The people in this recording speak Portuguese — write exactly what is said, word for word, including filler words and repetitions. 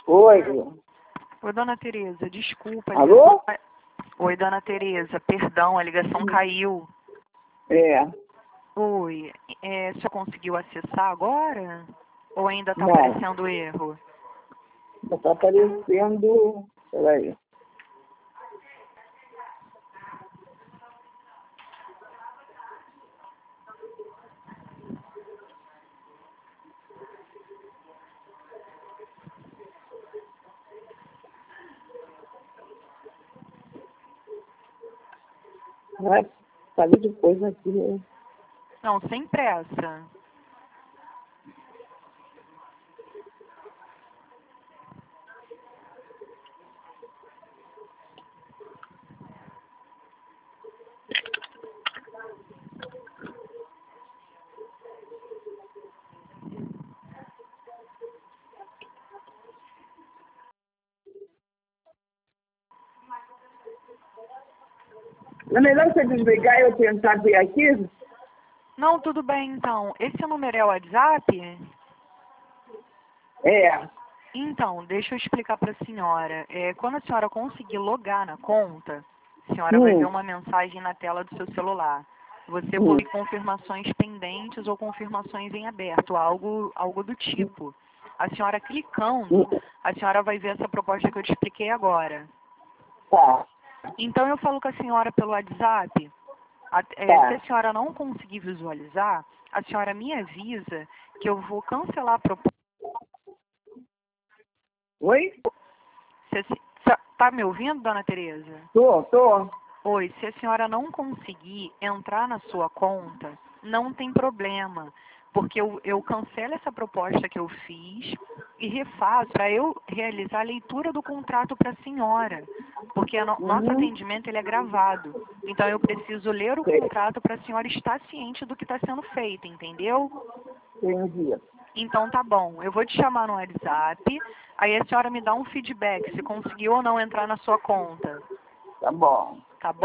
Oi. Oi, dona Tereza, desculpa. a Alô? ligação ca- Oi, dona Tereza, perdão, a ligação caiu. É. Oi, é, você conseguiu acessar agora? Ou ainda está Não. aparecendo erro? Está aparecendo... Peraí. Vai fazer depois aqui. Né? Não, sem pressa. É melhor você desligar e eu tentar ver aqui? Não, tudo bem então. Esse número é o WhatsApp? É. Então, deixa eu explicar para a senhora. É, quando a senhora conseguir logar na conta, a senhora Hum. vai ver uma mensagem na tela do seu celular. Você Hum. põe confirmações pendentes ou confirmações em aberto, algo, algo do tipo. A senhora clicando, Hum. a senhora vai ver essa proposta que eu te expliquei agora. Tá. Então, eu falo com a senhora pelo WhatsApp. A- é, Tá. se a senhora não conseguir visualizar, a senhora me avisa que eu vou cancelar a proposta. Oi? Você está me ouvindo, dona Tereza? Tô, tô. Oi, se a senhora não conseguir entrar na sua conta, não tem problema, porque eu, eu cancelo essa proposta que eu fiz e refaço para eu realizar a leitura do contrato para a senhora, porque a no, nosso Uhum. atendimento ele é gravado. Então eu preciso ler o Sei. contrato para a senhora estar ciente do que está sendo feito, entendeu? Entendi. Então tá bom, eu vou te chamar no WhatsApp, aí a senhora me dá um feedback se conseguiu ou não entrar na sua conta. Tá bom.